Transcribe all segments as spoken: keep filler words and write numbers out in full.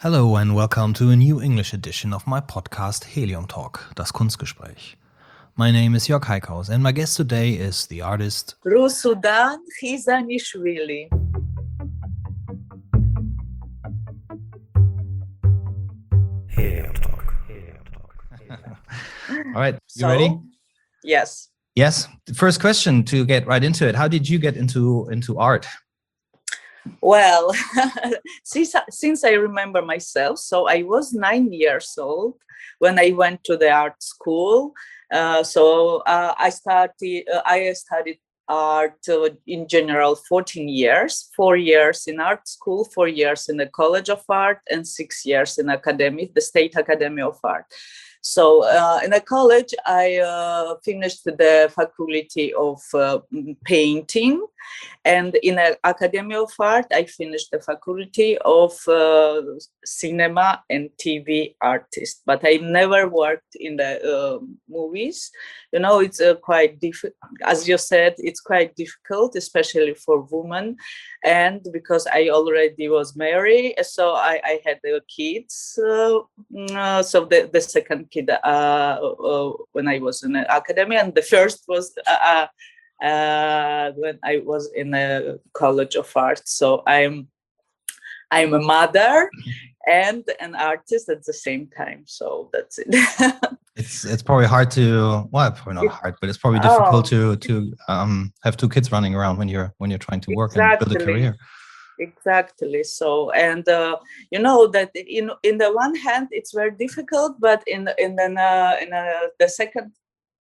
Hello and welcome to a new English edition of my podcast Helium Talk, das Kunstgespräch. My name is Jörg Heikhaus and my guest today is the artist Rusudan Khizanishvili. Helium Talk. Helium Talk. All right, you So, ready? Yes. Yes. The first question to get right into it. How did you get into into art? Well, since, since I remember myself, so I was nine years old when I went to the art school. Uh, so uh, I started, uh, I studied art uh, in general fourteen years, four years in art school, four years in the College of Art, and six years in academy, the State Academy of Art. So uh, in the college, I uh, finished the faculty of uh, painting. And in the Academy of Art, I finished the faculty of uh, cinema and T V artist, but I never worked in the uh, movies. You know, it's uh, quite difficult, as you said, it's quite difficult, especially for women. And because I already was married, so I, I had uh, kids. Uh, uh, so the, the second kid uh, uh, when I was in the academy, and the first was uh, uh, when I was in the College of Art. So I'm I'm a mother and an artist at the same time. So that's it. It's it's probably hard to well, probably not It- hard, but it's probably difficult oh, to to um, have two kids running around when you're when you're trying to work and build a exactly. career. Exactly. So, and uh, you know that in in the one hand it's very difficult, but in in the uh, in uh, the second,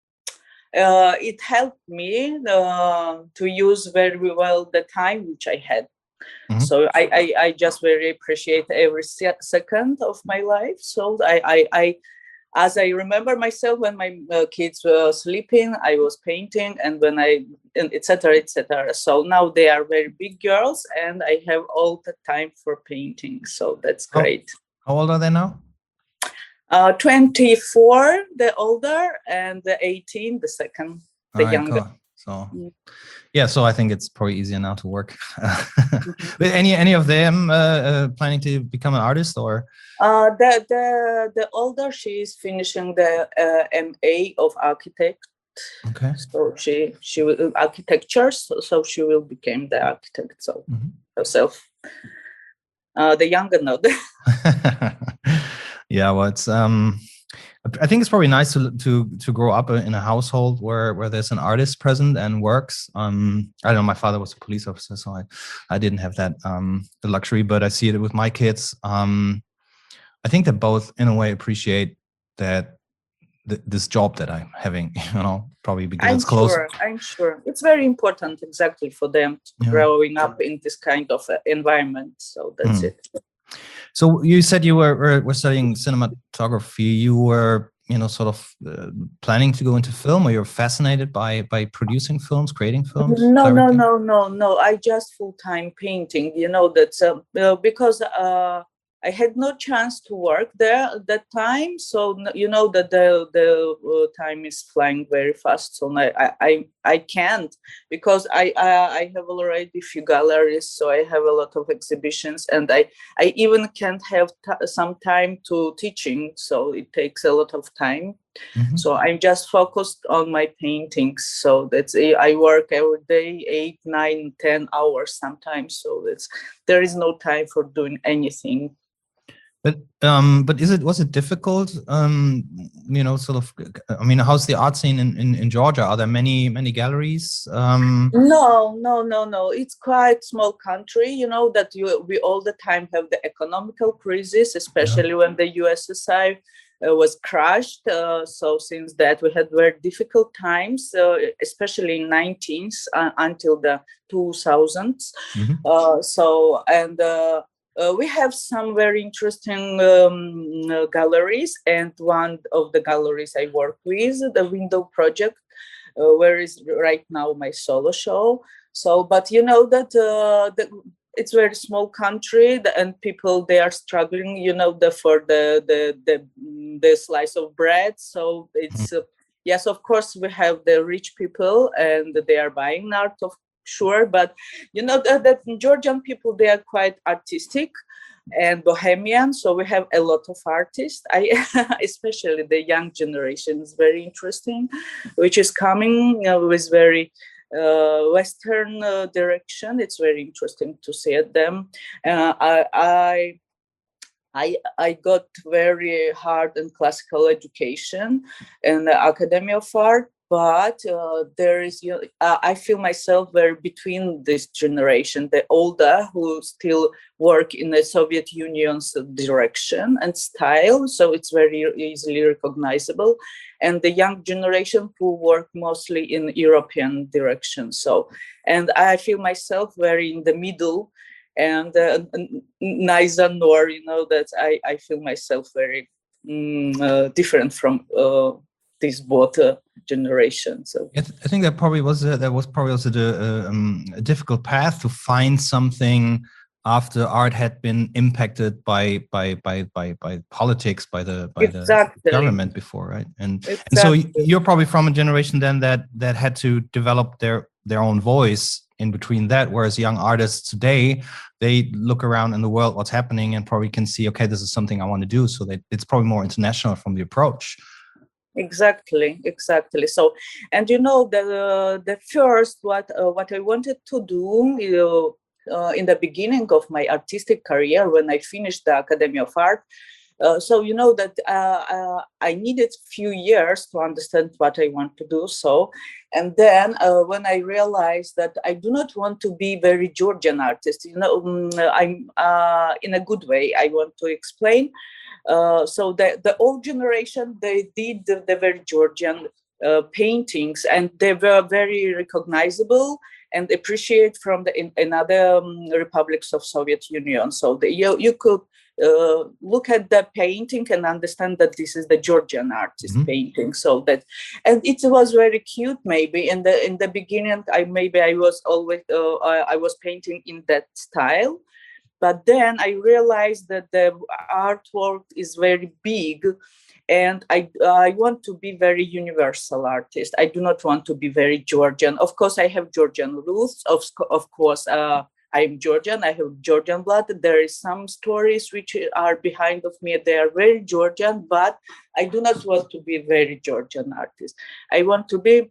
uh, it helped me uh, to use very well the time which I had. Mhm. So I, I I just very appreciate every se- second of my life. So I I, I as I remember myself when my uh, kids were sleeping, I was painting, and when I, et cetera, et cetera. So now they are very big girls, and I have all the time for painting. So that's How- great. How old are they now? Uh, twenty-four, the older, and the eighteen, the second, the All right, younger. cool. So Mm. yeah, so I think it's probably easier now to work. But any any of them uh, uh, planning to become an artist or? Uh, the the the older, she is finishing the uh, M A of architect. Okay. So she she will architecture. So, so she will become the architect. So Mhm. herself. Uh, the younger node. Yeah, well, it's um, I think it's probably nice to to to grow up in a household where where there's an artist present and works. Um, I don't know. My father was a police officer, so I I didn't have that um the luxury, but I see it with my kids. Um, I think they both, in a way, appreciate that th- this job that I'm having. You know, probably because I'm it's close. sure. I'm sure it's very important, exactly, for them to Yeah. growing up in this kind of uh, environment. So that's Mm. it. So you said you were were, were studying cinematography. You were, you know, sort of uh, planning to go into film, or you're fascinated by by producing films, creating films, No, no, directing? no, no, no. I just full time painting. You know that's uh, uh, because uh, I had no chance to work there at that time. So n- you know that the the uh, time is flying very fast. So I I I, I can't, because I, I I have already few galleries. So I have a lot of exhibitions, and I I even can't have t- some time to teaching. So it takes a lot of time. Mhm. So I'm just focused on my paintings. So that's a- I work every day, eight, nine, ten hours sometimes. So that's there is no time for doing anything. But um, but is it was it difficult? Um, you know, sort of. I mean, how's the art scene in, in, in Georgia? Are there many many galleries? Um, No, no, no, no. It's quite small country. You know that you we all the time have the economical crisis, especially when the U S S R uh, was crushed. Uh, so since that we had very difficult times, uh, especially in nineteenth uh, until the two thousands. mhm. Uh, so and. Uh, uh, we have some very interesting um, uh, galleries, and one of the galleries I work with, the Window Project, uh, where is right now my solo show. So, but you know that uh, the, it's very small country, the, and people they are struggling, you know, the for the the the, the slice of bread. So it's uh, yes, of course we have the rich people and they are buying art, of sure, but you know that, that Georgian people they are quite artistic. and Bohemian. So we have a lot of artists. I, especially the young generation, is very interesting, which is coming uh, with very uh, Western uh, direction. It's very interesting to see at them. Uh, I, I I, I got very hard and classical education in the Academy of Art, but uh, there is, you know, uh, I feel myself very between this generation, the older who still work in the Soviet Union's direction and style, so it's very easily recognizable, and the young generation who work mostly in European direction. So, and I feel myself very in the middle, and uh, neither nor, you know, that I, I feel myself very mm, uh, different from uh, these both uh, generations. So I, th- I think that probably was a, that was probably also the uh, um, a difficult path to find something after art had been impacted by by by by by politics, by the by exactly. the government before, right? And exactly. and so you're probably from a generation then that that had to develop their their own voice in between that, whereas young artists today, they look around in the world what's happening and probably can see, okay, this is something I want to do. So that it's probably more international from the approach. Exactly, exactly. So, and you know, the uh, the first what uh, what I wanted to do, you know, uh, in the beginning of my artistic career, when I finished the Academy of Art. Uh, so you know that uh, uh, I needed few years to understand what I want to do. So, and then uh, when I realized that I do not want to be very Georgian artist, you know, um, I'm uh, in a good way. I want to explain. Uh, so the the old generation, they did the, the very Georgian uh, paintings, and they were very recognizable and appreciated from the in, in other um, republics of Soviet Union. So the, you you could. Uh, look at the painting and understand that this is the Georgian artist mm-hmm. painting. So that, and it was very cute. Maybe in the in the beginning, I maybe I was always uh, I, I was painting in that style, but then I realized that the artwork is very big, and I I want to be very universal artist. I do not want to be very Georgian. Of course, I have Georgian roots. Of of course. Uh, I'm Georgian, I have Georgian blood. There is some stories which are behind of me. They are very Georgian, but I do not want to be a very Georgian artist. I want to be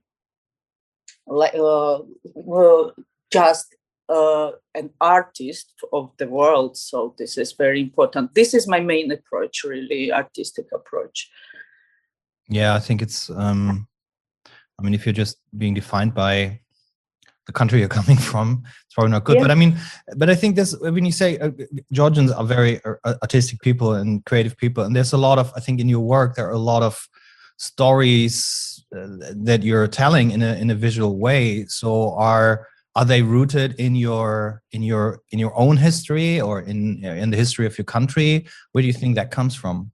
like uh, uh, just uh, an artist of the world. So this is very important. This is my main approach, really, artistic approach. Yeah, I think it's, um, I mean, if you're just being defined by the country you're coming from, it's probably not good. Yeah. But I mean, but I think this, when you say uh, Georgians are very uh, artistic people and creative people, and there's a lot of, I think in your work, there are a lot of stories uh, that you're telling in a in a visual way. So are are they rooted in your in your in your own history or in in the history of your country? Where do you think that comes from?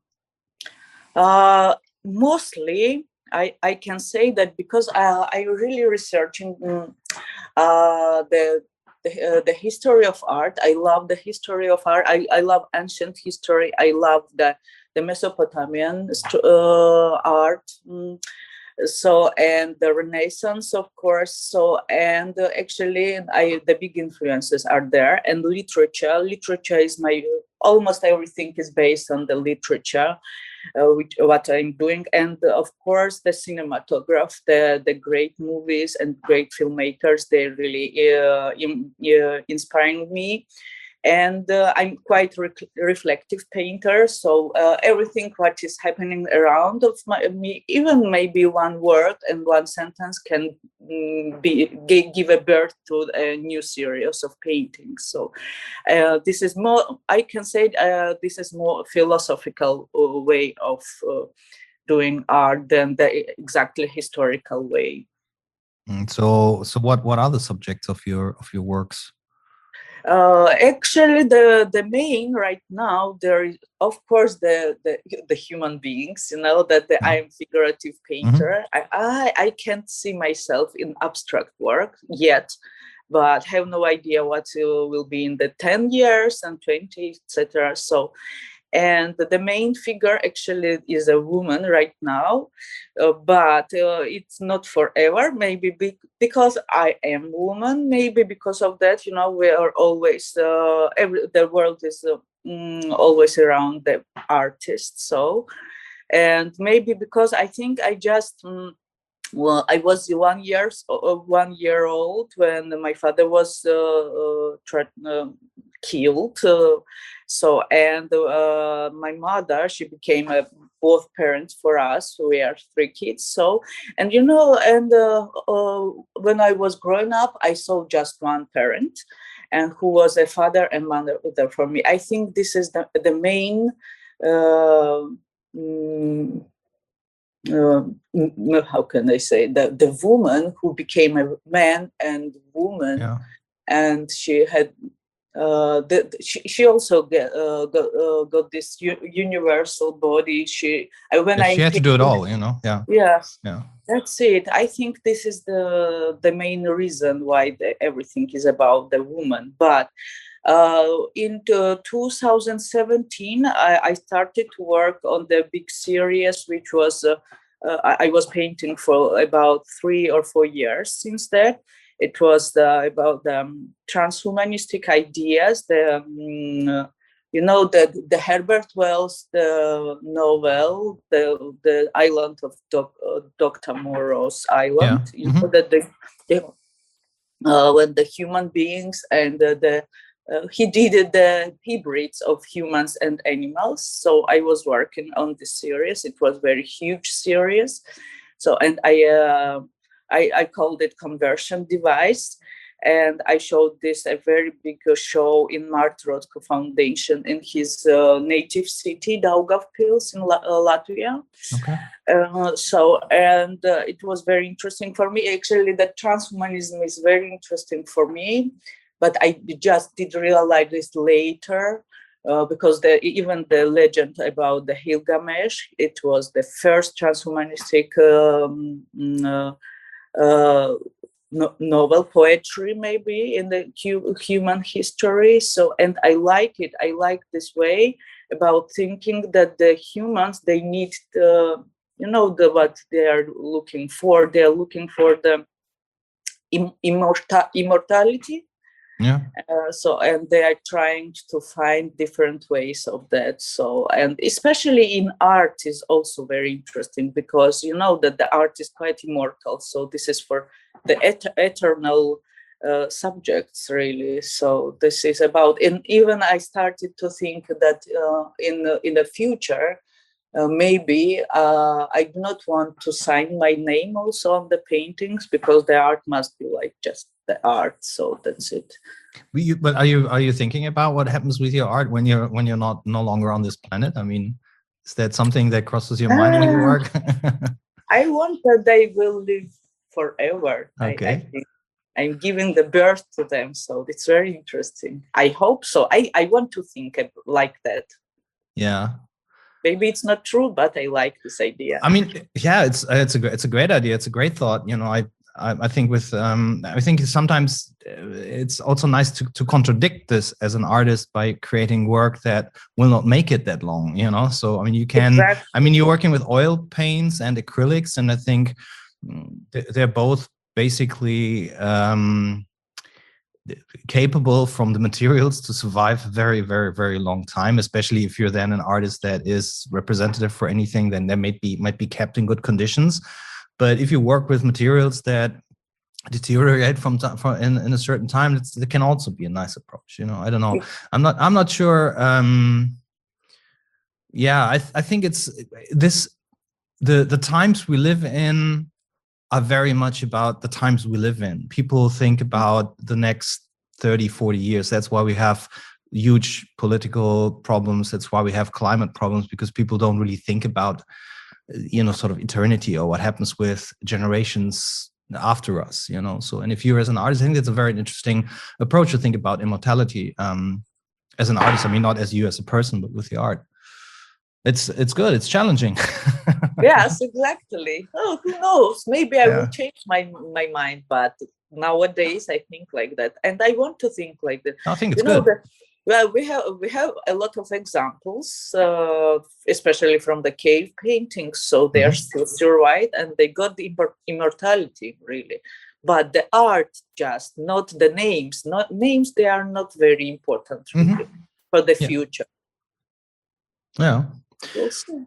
Uh, mostly, I I can say that because I I really researching. Um, Uh, the the, uh, the history of art. I love the history of art. I, I love ancient history. I love the the Mesopotamian uh, art. Mm. So, and the Renaissance, of course. So, and uh, actually, I the big influences are there. And literature. Literature is my almost everything is based on the literature. Uh, which what I'm doing, and uh, of course the cinematograph, the the great movies and great filmmakers, they really uh, in, uh, inspiring me. And uh, I'm quite re- reflective painter, so uh, everything what is happening around of my, me, even maybe one word and one sentence can mm, be give a birth to a new series of paintings. So uh, this is more, I can say, uh, this is more philosophical uh, way of uh, doing art than the exactly historical way. And so, so what what are the subjects of your of your works? Uh, actually, the the main right now, there is of course the the, the human beings. You know that the, mm-hmm. I am figurative painter. Mm-hmm. I, I I can't see myself in abstract work yet, but have no idea what uh, will be in the ten years and twenty, et cetera. So. And the main figure actually is a woman right now, uh, but uh, it's not forever. Maybe be- because I am woman, maybe because of that, you know, we are always, uh, every, the world is uh, mm, always around the artist. So, and maybe because I think I just, mm, well, I was one years uh, one year old when my father was uh, uh, tra- uh, killed. Uh, so, and uh, my mother, she became a both parents for us. We are three kids. So, and you know, and uh, uh, when I was growing up, I saw just one parent, and who was a father and mother for me. I think this is the the main. Uh, mm, uh, how can I say, the the woman who became a man and woman, Yeah. and she had uh, the, she, she also get, uh, got, uh, got this u- universal body. She uh, when Yeah, I she had to do it painted- all, you know. Yeah. yeah, Yeah. that's it. I think this is the the main reason why the, everything is about the woman. But uh, in the two thousand seventeen, I, I started to work on the big series, which was uh, uh, I, I was painting for about three or four years since that. It was the, about the um, transhumanistic ideas, the um, uh, you know, the the Herbert Wells the novel, the the island of Doc, uh, Doctor Moreau's island. Yeah. You know Mhm. that the, the uh, when the human beings and the, the uh, he did the hybrids of humans and animals. So I was working on this series. It was very huge series. So and I uh, I, I called it Conversion Device. And I showed this a very big uh, show in Mart Rothko Foundation in his uh, native city, Daugavpils in La- uh, Latvia. Okay. Uh, so, and uh, it was very interesting for me. Actually, the transhumanism is very interesting for me, but I just did realize this later. Uh, because the, even the legend about the Gilgamesh, it was the first transhumanistic um, uh, uh, no, novel poetry maybe in the hu- human history. So, and I like it. I like this way about thinking that the humans, they need the, you know, the what they are looking for. They are looking for the Im- immorta- immortality. Yeah. Uh, so, and they are trying to find different ways of that. So, and especially in art is also very interesting, because you know that the art is quite immortal. So this is for the et- eternal uh, subjects, really. So this is about, and even I started to think that uh, in the, in the future, uh, maybe uh, I do not want to sign my name also on the paintings, because the art must be like just the art. So that's it. But you- but are you are you thinking about what happens with your art when you're when you're not no longer on this planet? I mean, is that something that crosses your mind when you Ah, work? I want that they will live forever. I, I Okay. think I'm giving the birth to them, so it's very interesting. I hope so. I, I want to think ab- like that. Yeah. Maybe it's not true, but I like this idea. I mean, yeah, it's it's a gr- it's a great idea. It's a great thought. You know, I I, I think with um I think sometimes uh, it's also nice to to contradict this as an artist by creating work that will not make it that long. You know, so I mean, you can. Exactly. I mean, you're working with oil paints and acrylics, and I think mm, they- they're both basically um, capable from the materials to survive a very, very, very long time. Especially if you're then an artist that is representative for anything, then they might be might be kept in good conditions. But if you work with materials that deteriorate from, ti- from in, in a certain time, it's, it can also be a nice approach. You know, I don't know. I'm not. I'm not sure. Um, yeah, I, I think it's this. The the times we live in are very much about the times we live in. People think about the next thirty, forty years. That's why we have huge political problems. That's why we have climate problems, because people don't really think about, you know, sort of eternity or what happens with generations after us, you know. So, and if you're as an artist, I think that's a very interesting approach to think about immortality um, as an artist. I mean, not as you as a person, but with the art. It's it's good. It's challenging. Yes, exactly. Oh, who knows? Maybe I will Yeah. change my my mind, but nowadays I think like that, and I want to think like that. I think it's You know good. that. Well, we have we have a lot of examples, uh, especially from the cave paintings. So they are Mhm. still survived, and they got the immor- immortality really. But the art, just not the names. Not names. They are not very important really Mhm. for the Yeah. future. Yeah. We'll see.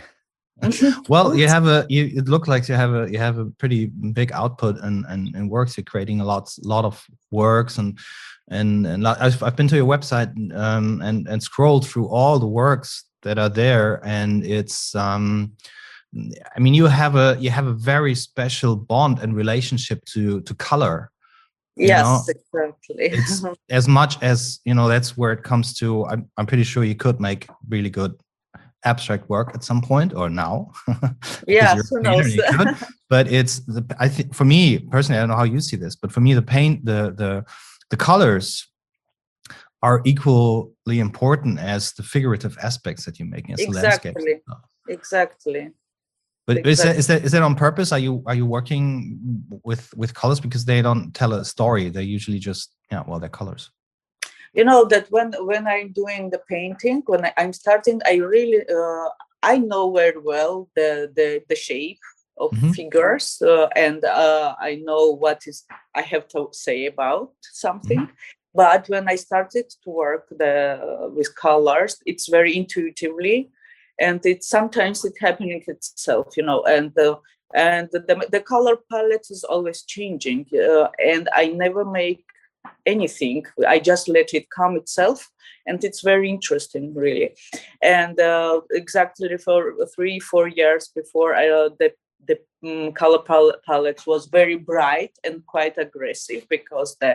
Well, you have a you it looks like you have a you have a pretty big output and and, and works. You're creating a lot lot of works and and and lo- I've, I've been to your website um and and scrolled through all the works that are there, and it's um I mean you have a you have a very special bond and relationship to to color. You know, Yes, exactly. it's as much as, you know, that's where it comes to. I'm I'm pretty sure you could make really good abstract work at some point, or now, because you're Yes, a who painter knows? and you could. But it's the, I think for me personally, I don't know how you see this, but for me the paint, the the the colors are equally important as the figurative aspects that you're making, as the landscapes. Exactly. Exactly. But is that Exactly. is that is that on purpose? Are you are you working with with colors because they don't tell a story? They usually just, yeah, well, they're colors. You know that when when I'm doing the painting, when I, I'm starting, I really uh, I know very well the the the shape of Mhm. figures, uh, and uh, I know what is I have to say about something. Mhm. But when I started to work the with colors, it's very intuitively, and it's sometimes it happening itself, you know, and the and the, the color palette is always changing, uh, and I never make anything. I just let it come itself, and it's very interesting, really. And uh, exactly for three, four years before, I, uh, the the um, color palette was very bright and quite aggressive, because the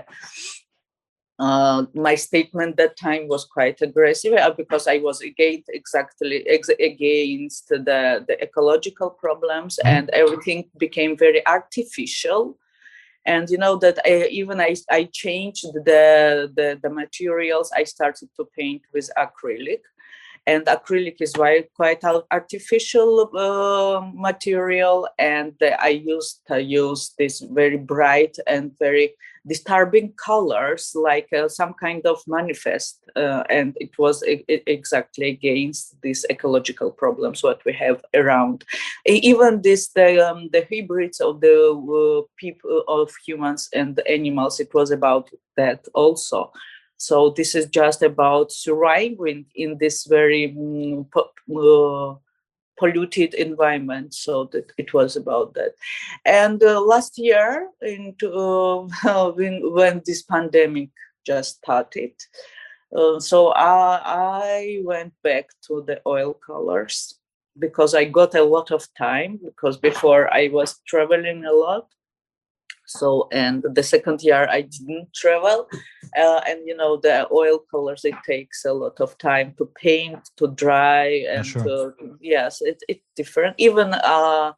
uh, my statement that time was quite aggressive, uh, because I was against exactly ex- against the, the ecological problems, Mhm. and everything became very artificial. And you know that I, even I, I changed the, the the materials. I started to paint with acrylic, and acrylic is very quite artificial uh, material, and I used to use this very bright and very disturbing colors, like uh, some kind of manifest, uh, and it was e- exactly against these ecological problems what we have around. Even this the um, the hybrids of the uh, people, of humans and animals, it was about that also. So this is just about surviving in this very um, po- uh, polluted environment. So that it was about that. And uh, last year, into uh, when when this pandemic just started, uh, so I, I went back to the oil colors, because I got a lot of time, because before I was traveling a lot. So, and the second year I didn't travel, uh, and you know the oil colors, it takes a lot of time to paint, to dry, Yeah, and sure. to, yes, it, it's different. Even uh,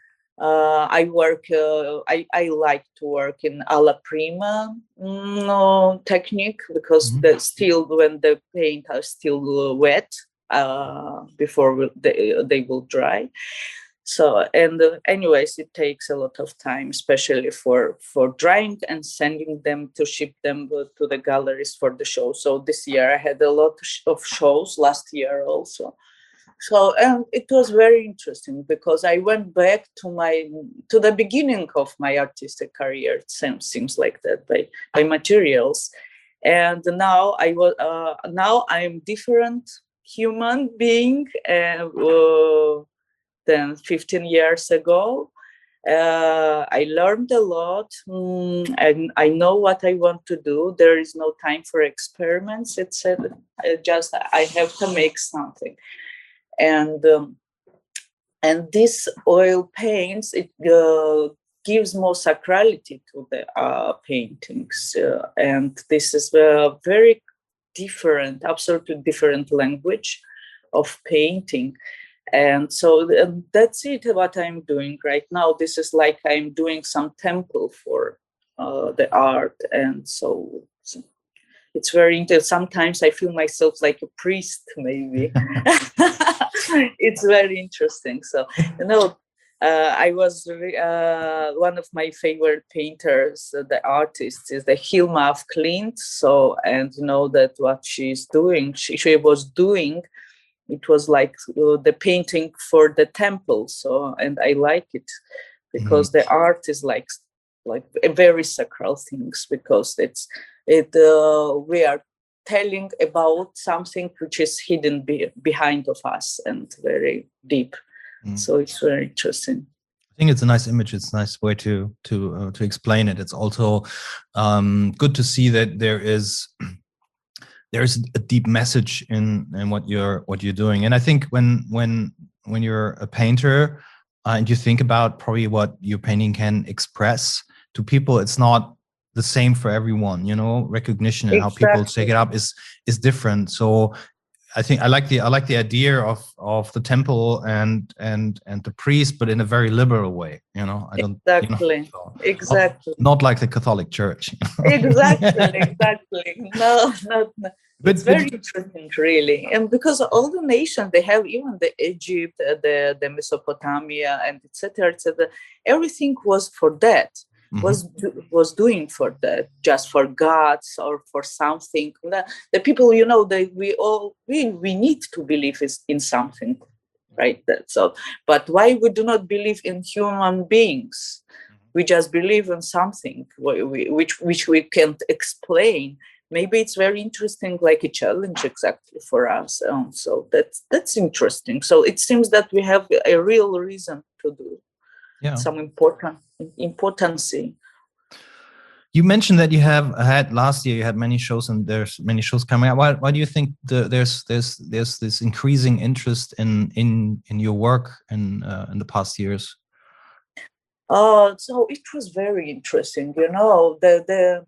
uh, I work, uh, I, I like to work in alla prima mm, no, technique, because Mhm. the still when the paint are still wet, uh, before they, they will dry. So, and uh, anyways, it takes a lot of time, especially for for drying and sending them to ship them to the galleries for the show. So this year I had a lot of shows, last year also. So, and it was very interesting, because I went back to my to the beginning of my artistic career. It seems, seems like that, by by materials. And now I was uh, now I'm different human being, uh, uh, than fifteen years ago. Uh, I learned a lot, mm, and I know what I want to do. There is no time for experiments. It's a, I just I have to make something, and um, and this oil paints, it uh, gives more sacrality to the uh, paintings, uh, and this is a very different, absolutely different language of painting. And so um, that's it, what I'm doing right now. This is like I'm doing some temple for uh, the art. And so, so it's very interesting. Sometimes I feel myself like a priest, maybe. It's very interesting. So, you know, uh, I was uh, one of my favorite painters, uh, the artist is the Hilma af Klint. So, and you know that what she's doing, she, she was doing, it was like uh, the painting for the temple. So, and I like it, because Mhm. the art is like like a very sacral things, because it's it uh, we are telling about something which is hidden be- behind of us and very deep. Mm. So it's very interesting. I think it's a nice image. It's a nice way to to uh, to explain it. It's also um, good to see that there is there is a deep message in in what you're what you're doing. And I think when when when you're a painter uh, and you think about probably what your painting can express to people, it's not the same for everyone. You know, recognition and Exactly. how people take it up is is different. So I think I like the I like the idea of of the temple and and and the priest, but in a very liberal way. You know, I don't exactly you know, so exactly not, not like the Catholic Church. You know? exactly exactly. No, not. No. But, it's very but, interesting, really, and because all the nations they have, even the Egypt, uh, the the Mesopotamia, and et cetera, et cetera. Everything was for that. was was doing for that, just for gods or for something. The people, you know, they we all we, we need to believe is in something, right? That, so, but why we do not believe in human beings? We just believe in something which which we can't explain. Maybe it's very interesting, like a challenge exactly for us. Um, so that's that's interesting. So it seems that we have a real reason to do. Yeah. Some important importance. You mentioned that you have had last year. You had many shows, and there's many shows coming out. Why, why do you think the, there's there's there's this increasing interest in in in your work in uh, in the past years? Oh, uh, so it was very interesting. You know, the the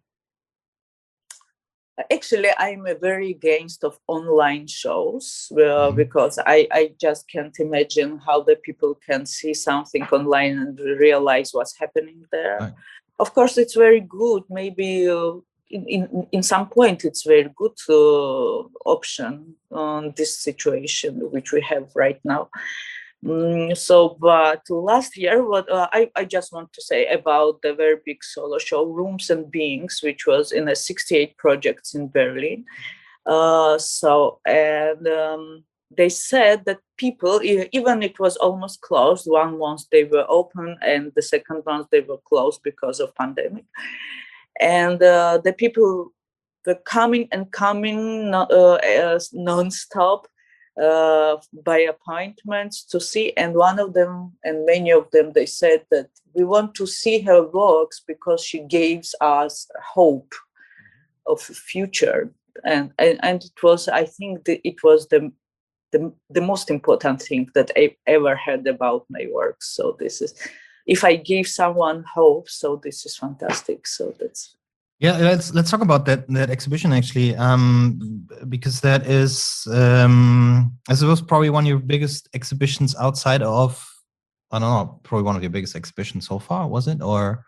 actually I'm a very against of online shows uh, mm-hmm. because I, I just can't imagine how the people can see something online and realize what's happening there. Right. Of course, it's very good. Maybe uh, in, in in some point it's very good uh, option on this situation which we have right now. Mm, so, but last year, what uh, I, I just want to say about the very big solo show, Rooms and Beings, which was in a sixty-eight projects in Berlin. Uh, so, and um, they said that people, even it was almost closed, one month they were open and the second month they were closed because of pandemic. And uh, the people were coming and coming uh, non-stop. Uh, by appointments to see, and one of them and many of them, they said that we want to see her works because she gives us hope of a future, and and, and it was, I think that it was the, the the most important thing that I ever heard about my work. So this is, if I give someone hope, so this is fantastic. So that's. Yeah, let's let's talk about that that exhibition actually, um, because that is, um, I suppose, probably one of your biggest exhibitions outside of, I don't know, probably one of your biggest exhibitions so far, was it, or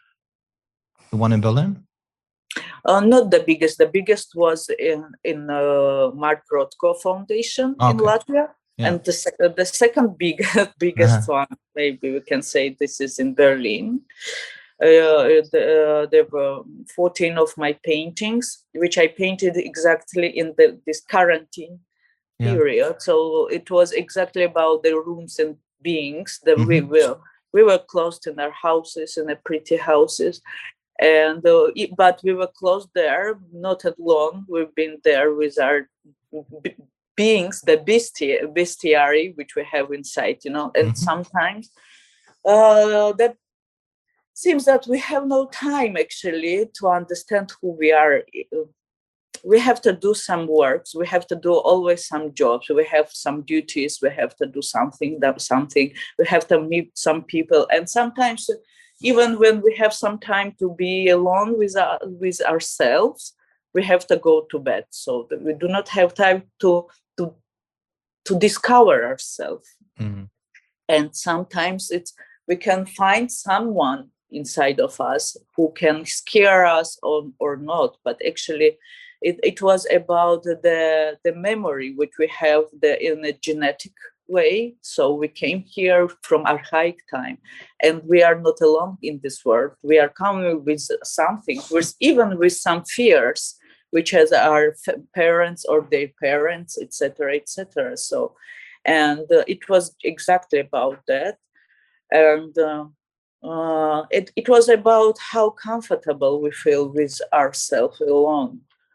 the one in Berlin? Uh, not the biggest. The biggest was in in uh, Mark Rothko Foundation okay. in Latvia, yeah. And the sec- the second big biggest uh-huh. one, maybe we can say, this is in Berlin. Uh, the, uh, there were fourteen of my paintings, which I painted exactly in the this quarantine yeah. period. So it was exactly about the rooms and beings that mm-hmm. we were we were closed in our houses, in the pretty houses, and uh, it, but we were closed there not at long. We've been there with our b- beings, the besti- bestiary which we have inside, you know, and mm-hmm. sometimes uh, that. Seems that we have no time actually to understand who we are. We have to do some works. We have to do always some jobs. We have some duties. We have to do something, that something. We have to meet some people. And sometimes, even when we have some time to be alone with our, with ourselves, we have to go to bed. So that we do not have time to to to discover ourselves. Mm-hmm. And sometimes it's we can find someone inside of us who can scare us or, or not, but actually it, it was about the the memory which we have the in a genetic way. So we came here from archaic time, and we are not alone in this world. We are coming with something, with even with some fears which has our f- parents or their parents, etc., etc. So and uh, it was exactly about that. And uh, Uh, it, it was about how comfortable we feel with ourselves alone.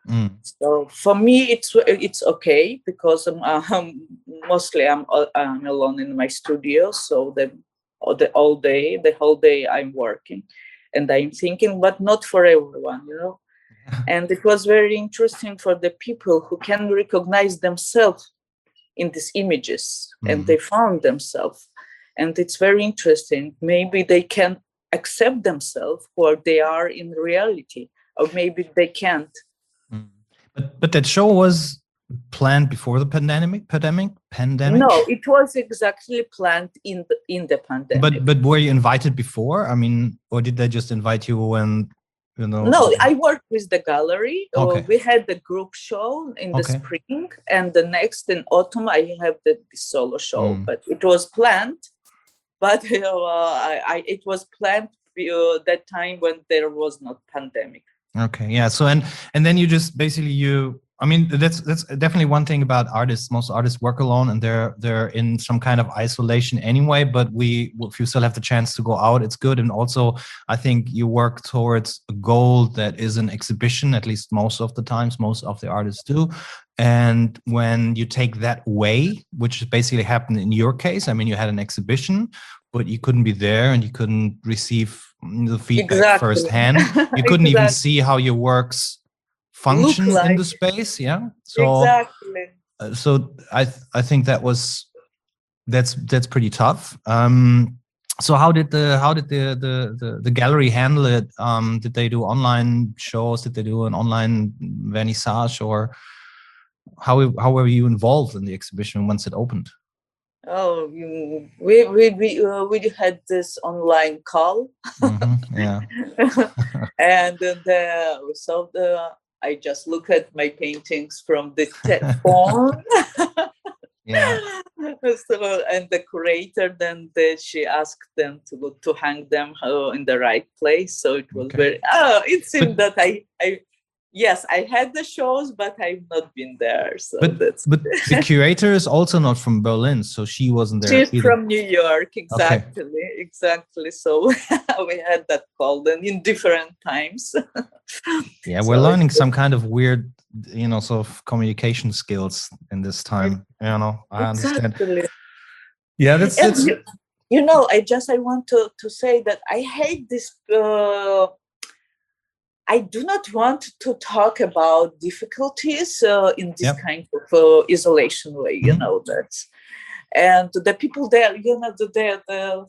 Mm. So for me, it's it's okay because um, um, mostly I'm uh, I'm alone in my studio. So the all the all day, the whole day I'm working, and I'm thinking, but not for everyone, you know. And it was very interesting for the people who can recognize themselves in these images, and Mm. they found themselves, and it's very interesting. Maybe they can accept themselves where they are in reality, or maybe they can't. Mm. But but that show was planned before the pandemic. Pandemic. Pandemic. No, it was exactly planned in the in the pandemic. But but were you invited before? I mean, or did they just invite you when, you know? No, I worked with the gallery. Okay. Uh, we had the group show in the Okay. spring, and the next in autumn I have the, the solo show. Mm. But it was planned. But you know, uh, I, I it was planned uh, that time when there was not pandemic. Okay, yeah. So and and then you just basically you. I mean, that's that's definitely one thing about artists. Most artists work alone, and they're they're in some kind of isolation anyway. But we, if you still have the chance to go out, it's good. And also, I think you work towards a goal that is an exhibition. At least most of the times, most of the artists do. And when you take that away, which basically happened in your case, I mean, you had an exhibition, but you couldn't be there and you couldn't receive the feedback Exactly. firsthand. You couldn't Exactly. even see how your works function Look like. in the space. Yeah. So, Exactly. uh, so I th- I think that was that's that's pretty tough. Um, so how did the how did the the the, the gallery handle it? Um, did they do online shows? Did they do an online vernissage, or how how were you involved in the exhibition once it opened? Oh, you, we we we uh, we had this online call, Mm-hmm, yeah. and the so the I just look at my paintings from the te- phone. Yeah. So, and the curator then the, she asked them to go to hang them uh, in the right place. So it was Okay. very. Oh, it seemed But- that I I. Yes, I had the shows, but I've not been there. So But that's. but the curator is also not from Berlin, so she wasn't there She's either. from New York, exactly, exactly. So we had that call then in different times. Yeah, So we're learning it's- some kind of weird, you know, sort of communication skills in this time. You know, I understand. Exactly. Yeah, that's And that's. you, you know, I just I want to to say that I hate this. Uh, I do not want to talk about difficulties uh, in this Yep. kind of uh, isolation way. You Mhm. know that, and the people there, you know, the the, the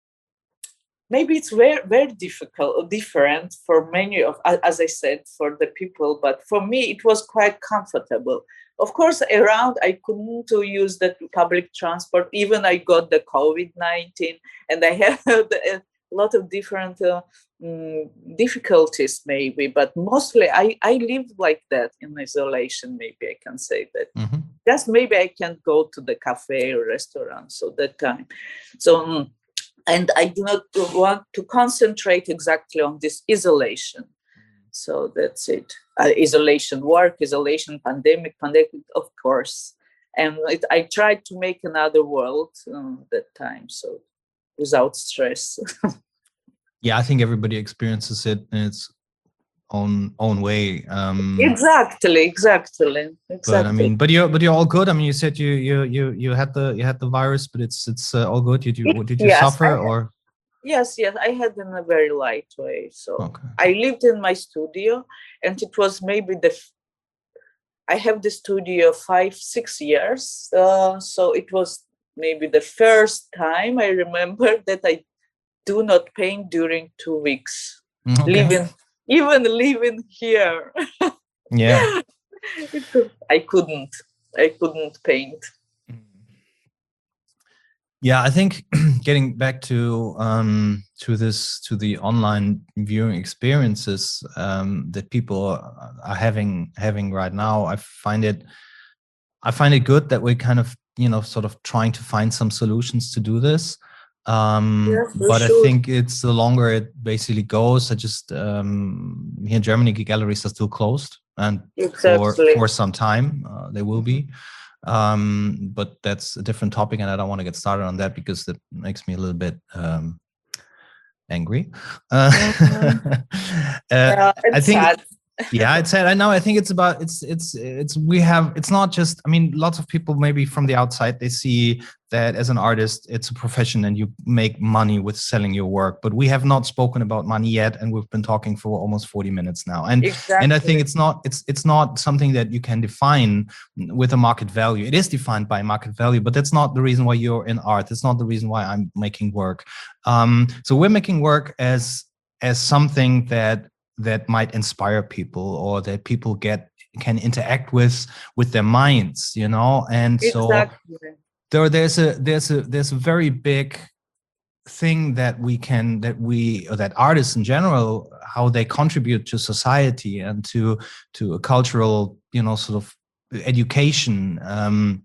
maybe it's very very difficult, different for many of, as I said, for the people. But for me, it was quite comfortable. Of course, around I couldn't use the public transport. Even I got the COVID nineteen, and I had a lot of different uh, um, difficulties, maybe. But mostly, I I lived like that in isolation. Maybe I can say that. Mhm. Just maybe I can't go to the cafe or restaurant. So that time, so. Um, and I do not want to concentrate exactly on this isolation. So that's it. Uh, isolation work, isolation pandemic, pandemic, of course. And it, I tried to make another world um, that time, so without stress. Yeah, I think everybody experiences it in its own own way. Um, exactly, exactly, exactly. But I mean, but you're but you're all good. I mean, you said you you you you had the you had the virus, but it's it's uh, all good. Did you did you Yes, suffer I- or? Yes, yes, I had in a very light way. So Okay. I lived in my studio, and it was maybe the. F- I have the studio five, six years. Uh, so it was maybe the first time I remember that I do not paint during two weeks. Okay. Living, even living here, Yeah. I couldn't. I couldn't paint. Yeah, I think getting back to um, to this to the online viewing experiences um, that people are having having right now, I find it I find it good that we're kind of you know sort of trying to find some solutions to do this. Um, Yes, we but I should. think it's the longer it basically goes. I just um, here in Germany, galleries are still closed, and for Exactly. for some time uh, they will be. Um, but that's a different topic, and I don't want to get started on that because that makes me a little bit um, angry. Uh, Mhm. uh, Yeah, I it's think sad. Yeah, it's I know. I think it's about it's it's it's we have it's not just. I mean, lots of people maybe from the outside they see that as an artist it's a profession and you make money with selling your work. But we have not spoken about money yet, and we've been talking for almost forty minutes now. And Exactly. and I think it's not it's it's not something that you can define with a market value. It is defined by market value, but that's not the reason why you're in art. It's not the reason why I'm making work. Um, so we're making work as as something that. that might inspire people or that people get can interact with with their minds, you know. And so Exactly. there there's a there's a there's a very big thing that we can that we or that artists in general, how they contribute to society and to to a cultural, you know, sort of education. Um,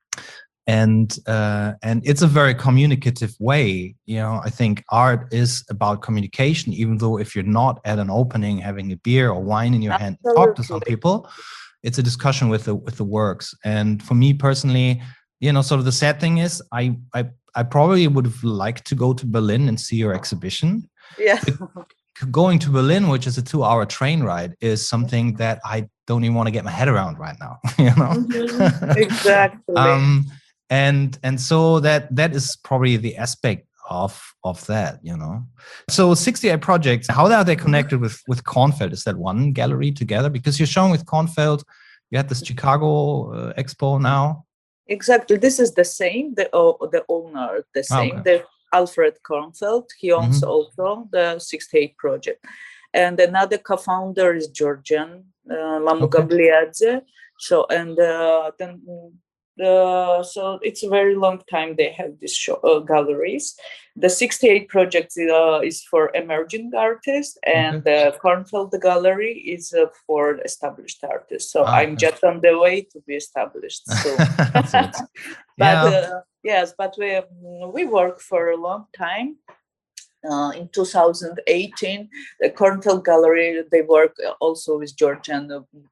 and uh, and it's a very communicative way, you know. I think art is about communication, even though if you're not at an opening having a beer or wine in your hand and talk to some people, it's a discussion with the with the works. And for me personally, you know, sort of the sad thing is I I, I probably would have liked to go to Berlin and see your exhibition. Yeah. Going to Berlin, which is a two-hour train ride, is something that I don't even want to get my head around right now, you know. Mm-hmm. Exactly. um, And and so that that is probably the aspect of of that, you know. So sixty-eight projects, how are they connected with with Kornfeld? Is that one gallery together? Because you're showing with Kornfeld, you had this Chicago uh, expo now. Exactly. This is the same. The uh, the owner, the same. Okay. The Alfred Kornfeld. He owns Mhm. also the sixty-eight project, and another co-founder is Georgian uh, Mamu Okay. Gagliadze. So and uh, then. Uh, so it's a very long time they have these show, uh, galleries. The sixty-eight project uh, is for emerging artists, and Okay. the Kornfeld Gallery is uh, for established artists. So Ah, I'm okay. just on the way to be established. So, So it's- but yeah. uh, yes, but we we work for a long time. Uh, in two thousand eighteen, the Kornfeld Gallery, they work also with Georgian.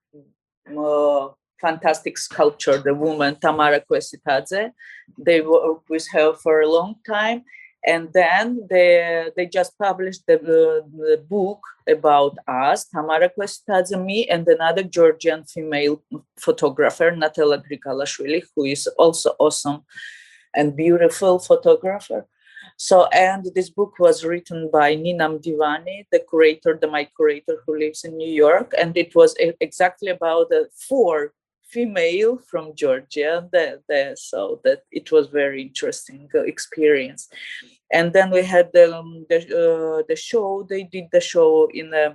Uh, fantastic sculptor, the woman Tamara Kwesitadze. They worked with her for a long time, and then they they just published the, uh, the book about us, Tamara Kwesitadze, me, and another Georgian female photographer, Natala Grigalashvili, who is also awesome and beautiful photographer. So, and this book was written by Ninam Divani, the curator, the my curator who lives in New York, and it was exactly about the four female from Georgia. The, the, so that it was very interesting experience. And then we had the um, the, uh, the show. They did the show in the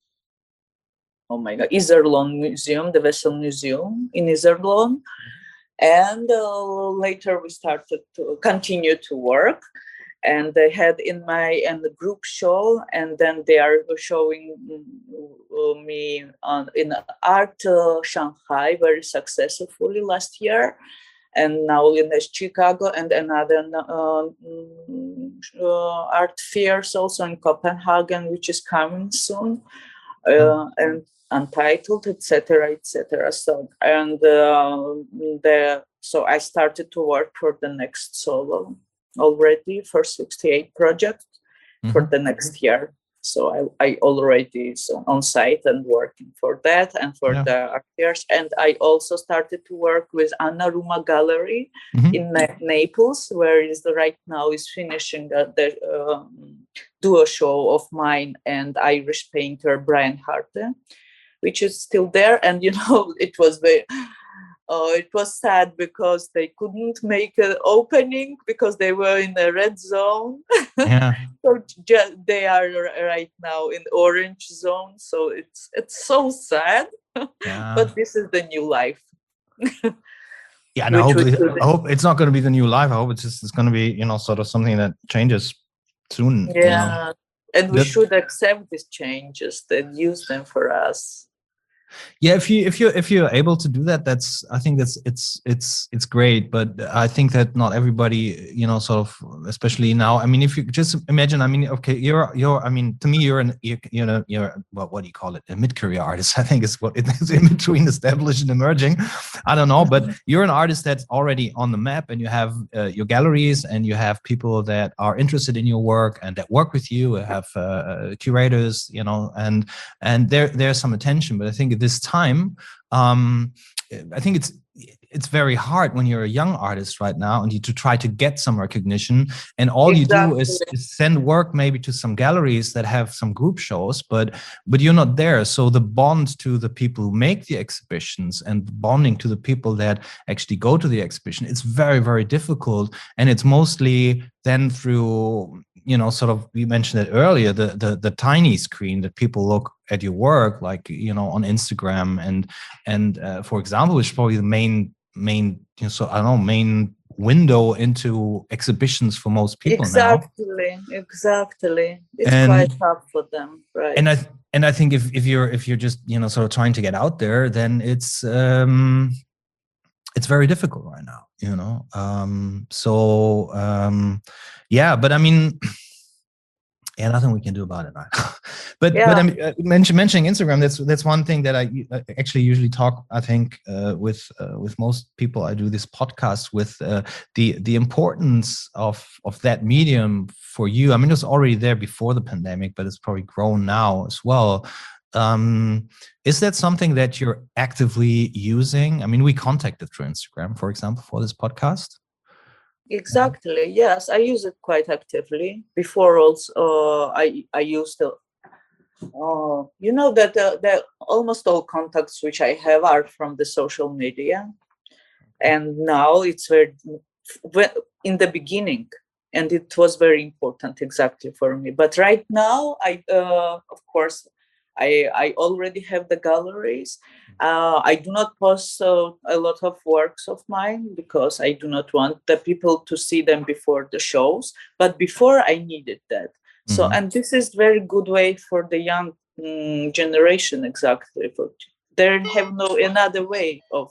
oh my god Iserlohn Museum, the Vessel Museum in Iserlohn. And uh, later we started to continue to work. And they had in my and the group show, and then they are showing uh, me on in Art uh, Shanghai very successfully last year, and now in the Chicago and another uh, uh, art fairs also in Copenhagen, which is coming soon, uh, and Untitled, et cetera, et cetera. So and uh, the so I started to work for the next solo already for sixty-eight project mm-hmm. for the next year. So I, I already so on site and working for that and for yeah. the art fairs. And I also started to work with Anna Ruma Gallery mm-hmm. in Na- Naples, where is the right now is finishing the, the um, duo show of mine and Irish painter Brian Harte, which is still there. And you know, it was very Oh, it was sad because they couldn't make an opening because they were in the red zone. Yeah. So ju- they are right now in orange zone. So it's it's so sad. Yeah. But this is the new life. Yeah, and I hope, it, I hope it's not going to be the new life. I hope it's just it's going to be, you know, sort of something that changes soon. Yeah, you know? And we that, should accept these changes and use them for us. Yeah, if you if you if you're able to do that, that's I think that's it's it's it's great. But I think that not everybody, you know, sort of especially now. I mean, if you just imagine, I mean, okay, you're you're. I mean, to me, you're an you're, you know you're what what do you call it? A mid-career artist, I think is what it is, in between established and emerging. I don't know, but you're an artist that's already on the map, and you have uh, your galleries, and you have people that are interested in your work and that work with you. You have uh, curators, you know, and and there there's some attention. But I think at this time, um, I think it's it's very hard when you're a young artist right now and you to try to get some recognition, and all you do is, Exactly. is send work maybe to some galleries that have some group shows, but but you're not there. So the bond to the people who make the exhibitions and bonding to the people that actually go to the exhibition, it's very, very difficult. And it's mostly then through, you know, sort of, we mentioned it earlier, the the the tiny screen that people look at your work, like, you know, on Instagram, and and uh, for example, which is probably the main main you know, so I don't know, main window into exhibitions for most people now. Exactly, exactly. It's And quite tough for them, right? and I and I think if if you're if you're just, you know, sort of trying to get out there, then it's um it's very difficult right now, you know. Um so um yeah, but I mean, yeah, nothing we can do about it, right? but Yeah. but I mean, uh, mention, mentioning Instagram, that's that's one thing that I uh, actually usually talk, I think, uh, with uh, with most people I do this podcast with, uh, the the importance of of that medium for you. I mean, it was already there before the pandemic, but it's probably grown now as well. Um, is that something that you're actively using? I mean, we contacted through Instagram, for example, for this podcast. Exactly. Yes, I use it quite actively. Before also, uh, I I used to. Uh, you know that uh, that almost all contacts which I have are from the social media, and now it's very in the beginning, and it was very important exactly for me. But right now, I uh, of course, I I already have the galleries. Uh, I do not post uh, a lot of works of mine because I do not want the people to see them before the shows. But before, I needed that. So, Mhm. and this is very good way for the young um, generation. Exactly, for they have no another way of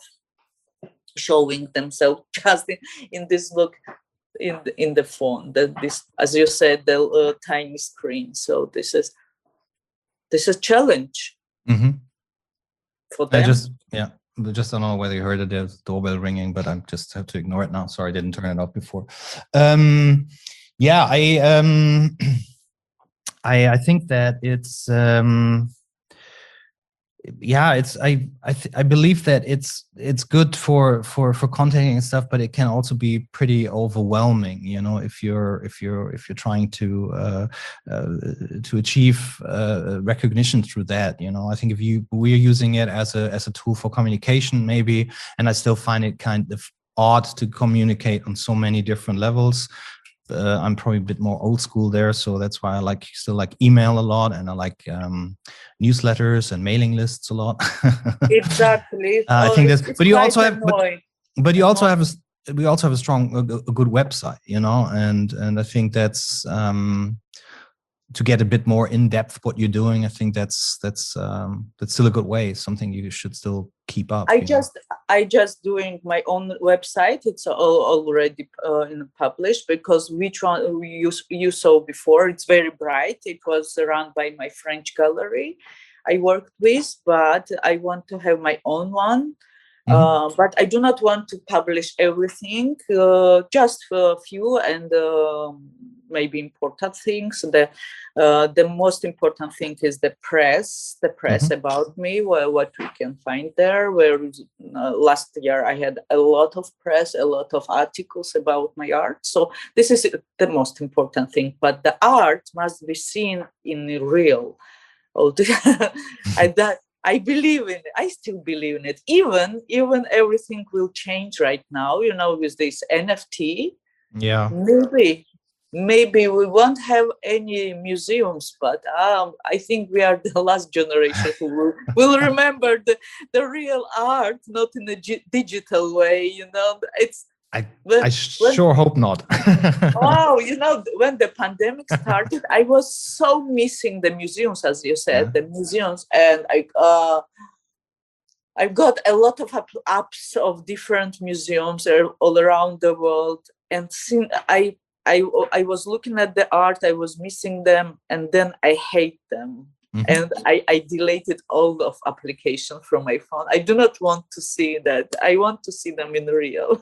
showing themselves just in, in this look in the, in the phone. That this, as you said, the uh, tiny screen. So this is this is a challenge Mhm. for I them. just, yeah, I just don't know whether you heard it. There's doorbell ringing, but I just have to ignore it now. Sorry, I didn't turn it off before. Um, yeah, I, um, I, I think that it's, um, yeah, it's, I, I, th- I believe that it's, it's good for, for, for contacting and stuff, but it can also be pretty overwhelming, you know, if you're, if you're, if you're trying to, uh, uh, to achieve, uh, recognition through that, you know. I think if you, we're using it as a, as a tool for communication, maybe, and I still find it kind of odd to communicate on so many different levels. Uh, I'm probably a bit more old school there, so that's why I like still like email a lot, and I like um, newsletters and mailing lists a lot. Exactly. uh, I Oh, think it's, that's. it's But you quite also have, but annoying. but you also Annoying. have a s- we also have a strong, a, a good website, you know, and and I think that's um, to get a bit more in depth what you're doing. I think that's that's um, that's still a good way. Something you should still keep up. I you know? just I just doing my own website. It's all already uh, published because which one we use you saw before. It's very bright. It was run by my French gallery I worked with, but I want to have my own one. Mhm. Uh, but I do not want to publish everything, uh, just a few and uh, maybe important things. The uh, the most important thing is the press, the press Mhm. about me, where, what we can find there. Where uh, last year I had a lot of press, a lot of articles about my art. So this is the most important thing. But the art must be seen in real. Oh, I that I believe in it. I still believe in it. Even even everything will change right now. You know, with this N F T, Yeah. maybe maybe we won't have any museums, but um, I think we are the last generation who will, will remember the, the real art, not in a g- digital way. You know, it's I when, I when sure hope not. oh, you know, when the pandemic started, I was so missing the museums, as you said, Yeah. the museums, and I uh, I've got a lot of apps of different museums all around the world, and since I I I was looking at the art, I was missing them, and then I hate them. Mhm. And I, I deleted all of application from my phone. I do not want to see that. I want to see them in real.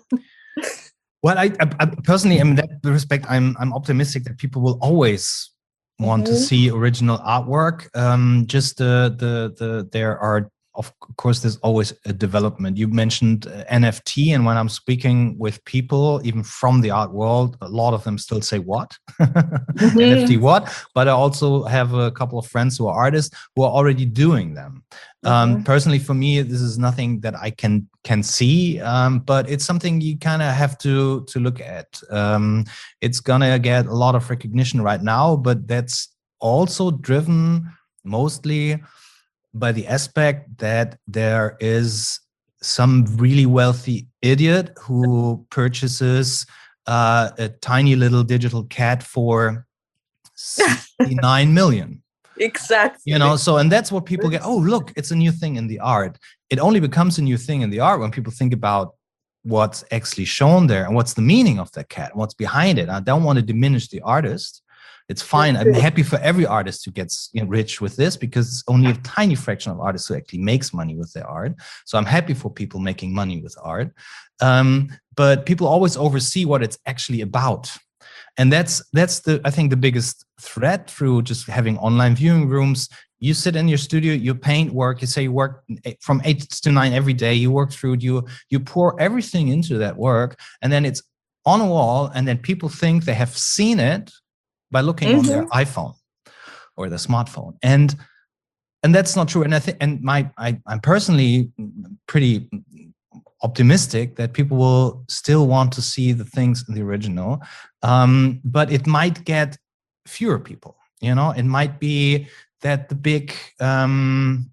Well, I, I, I personally, in that respect, I'm I'm optimistic that people will always want to Mhm. see original artwork. Um, just the the the there are of course there's always a development. You mentioned uh, N F T, and when I'm speaking with people, even from the art world, a lot of them still say what N F T what. But I also have a couple of friends who are artists who are already doing them. Um, Mhm. personally, for me, this is nothing that I can can see, um, but it's something you kind of have to to look at. Um, it's gonna get a lot of recognition right now, but that's also driven mostly by the aspect that there is some really wealthy idiot who purchases uh, a tiny little digital cat for sixty-nine million. Exactly. You know, so, and that's what people get. Oh, look, it's a new thing in the art. It only becomes a new thing in the art when people think about what's actually shown there and what's the meaning of that cat, what's behind it. I don't want to diminish the artist. It's fine. I'm happy for every artist who gets, you know, rich with this, because it's only a tiny fraction of artists who actually makes money with their art. So I'm happy for people making money with art. Um, but people always oversee what it's actually about. And that's that's the I think the biggest threat through just having online viewing rooms. You sit in your studio, you paint work, you say you work from eight to nine every day, you work through it, you you pour everything into that work, and then it's on a wall, and then people think they have seen it by looking Mhm. on their iPhone or their smartphone. And and that's not true. And I think, and my I, I'm personally pretty optimistic that people will still want to see the things in the original, um, but it might get fewer people. You know, it might be that the big um,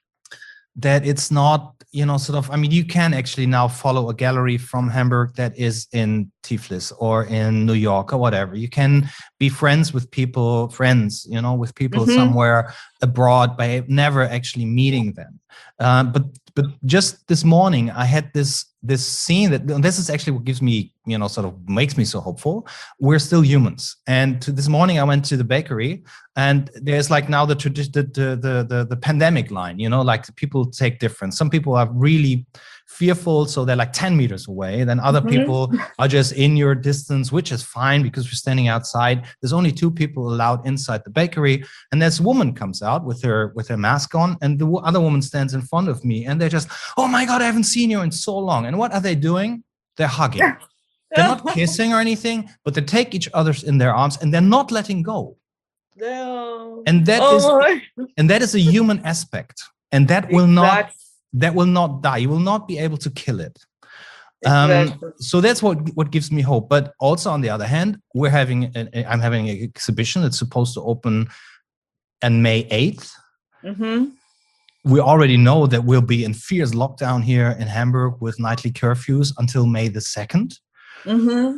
that it's not, you know, sort of. I mean, you can actually now follow a gallery from Hamburg that is in Tiflis or in New York or whatever. You can be friends with people, friends, you know, with people Mhm. somewhere abroad by never actually meeting them. Uh, but but just this morning, I had this this scene that, and this is actually what gives me, you know, sort of makes me so hopeful. We're still humans. And to this morning, I went to the bakery, and there's like now the tradition, the, the the the pandemic line. You know, like people take difference. Some people are really fearful, so they're like ten meters away. Then other Mhm. people are just in your distance, which is fine because we're standing outside. There's only two people allowed inside the bakery, and this woman comes out with her with her mask on, and the other woman stands in front of me, and they're just, oh my god, I haven't seen you in so long. And what are they doing? They're hugging. They're not kissing or anything, but they take each other's in their arms, and they're not letting go. No. And that is Oh. and that is a human aspect, and that will not Exactly. that will not die. You will not be able to kill it. Exactly. Um, so that's what what gives me hope. But also on the other hand, we're having an, I'm having an exhibition that's supposed to open on May eighth. Mm-hmm. We already know that we'll be in fierce lockdown here in Hamburg with nightly curfews until May the second. Mm-hmm.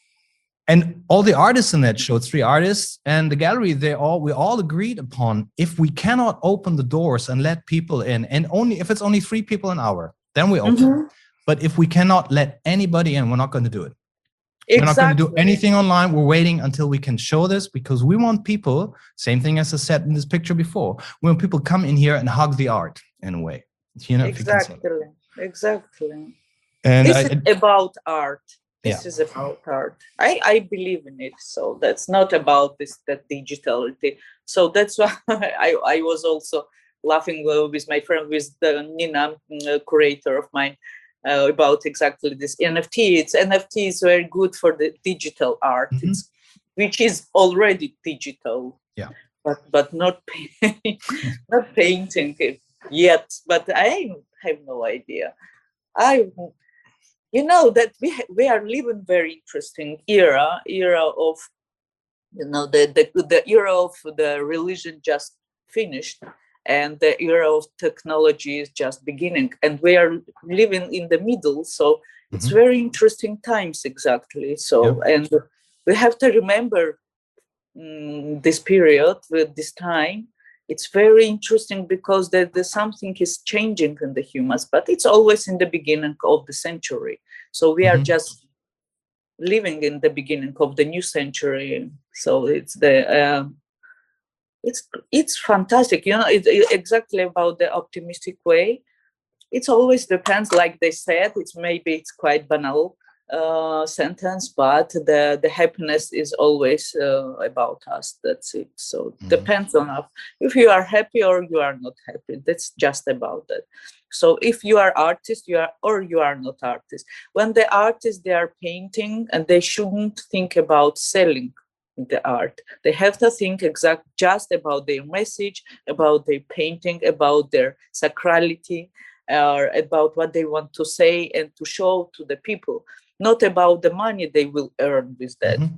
And all the artists in that show, three artists and the gallery, they all we all agreed upon, if we cannot open the doors and let people in, and only if it's only three people an hour, then we open. Mm-hmm. But if we cannot let anybody in, we're not going to do it. We're not going to do Exactly. anything online. We're waiting until we can show this, because we want people, same thing as I said in this picture before, we want people come in here and hug the art in a way. You know, if you can say that. Exactly. Exactly. And This I, is about art. This Yeah. is about art. I, I believe in it. So that's not about this that digitality. So that's why I, I was also laughing uh, with my friend, with the Nina, uh, curator of mine, uh, about exactly this N F T. It's N F T is very good for the digital art, Mhm. it's, which is already digital. Yeah. But but not pay, not painting it yet. But I have no idea. I. You know that we ha- we are living very interesting era era of, you know, the, the the era of the religion just finished, and the era of technology is just beginning, and we are living in the middle. So it's Mhm. very interesting times, exactly. So and we have to remember um, this period with this time. It's very interesting because there, there's something is changing in the humans, but it's always in the beginning of the century. So we are Mhm. just living in the beginning of the new century. So it's the uh, it's it's fantastic. You know, it's it, exactly about the optimistic way. It always depends, like they said. It's maybe it's quite banal uh, sentence, but the the happiness is always uh, about us. That's it. So Mhm. depends on us if you are happy or you are not happy. That's just about it. So if you are artist, you are or you are not artist. When the artists they are painting, and they shouldn't think about selling the art. They have to think exact just about their message, about their painting, about their sacrality, or about what they want to say and to show to the people, not about the money they will earn with that. Mhm.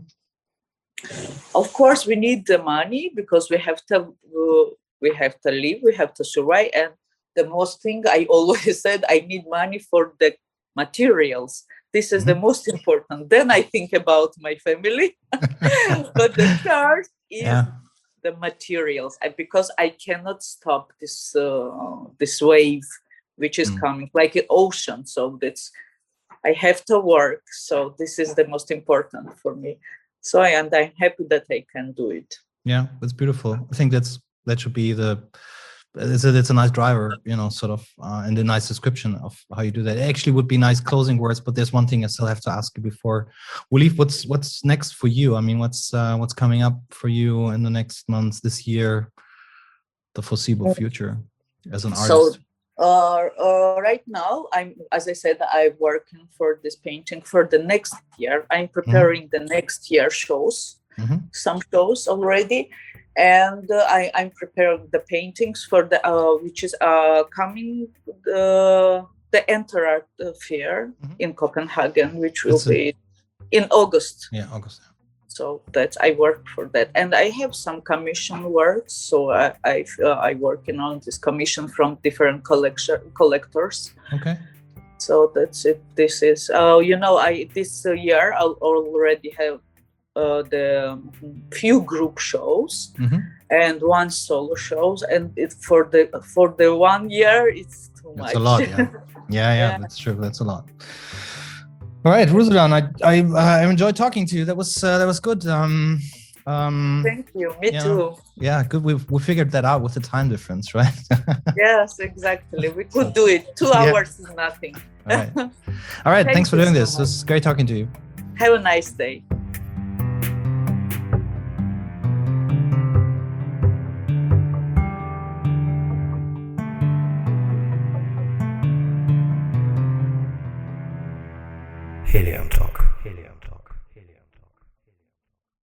Of course, we need the money because we have to uh, we have to live, we have to survive, and the most thing I always said, I need money for the materials. This is the Mhm. most important. Then I think about my family, but the first is Yeah. the materials, and because I cannot stop this uh, this wave which is Mm. coming like an ocean. So that's I have to work. So this is the most important for me. So I and I'm happy that I can do it. Yeah, that's beautiful. I think that's that should be the it's a, it's a nice driver, you know, sort of, uh, and a nice description of how you do that. It actually would be nice closing words, but there's one thing I still have to ask you before we leave. What's what's next for you? I mean, what's uh, what's coming up for you in the next months, this year, the foreseeable future as an So artist? uh, uh, right now, I'm, as I said, I'm working for this painting for the next year. I'm preparing the next year shows, Mhm. some shows already, and uh, I, I'm preparing the paintings for the uh, which is uh, coming the the Enter Art uh, Fair Mhm. in Copenhagen, which will That's it. be in August. Yeah, August. So that I work for that, and I have some commission work. So I I, uh, I working on this commission from different collection collectors. Okay. So that's it. This is uh, you know I this year I already have uh, the few group shows Mhm. and one solo shows, and it for the for the one year it's too much. That's a lot. Yeah. Yeah, yeah, Yeah. that's true. That's a lot. All right, Ruslan, I I I enjoyed talking to you. That was uh, that was good. Um, um, Thank you. Me yeah. too. Yeah, good. We we figured that out with the time difference, right? Yes, exactly. We could do it. Two Yeah. hours is nothing. All right. All right. Thank Thanks for you doing so this. much. It was great talking to you. Have a nice day. Helium Talk.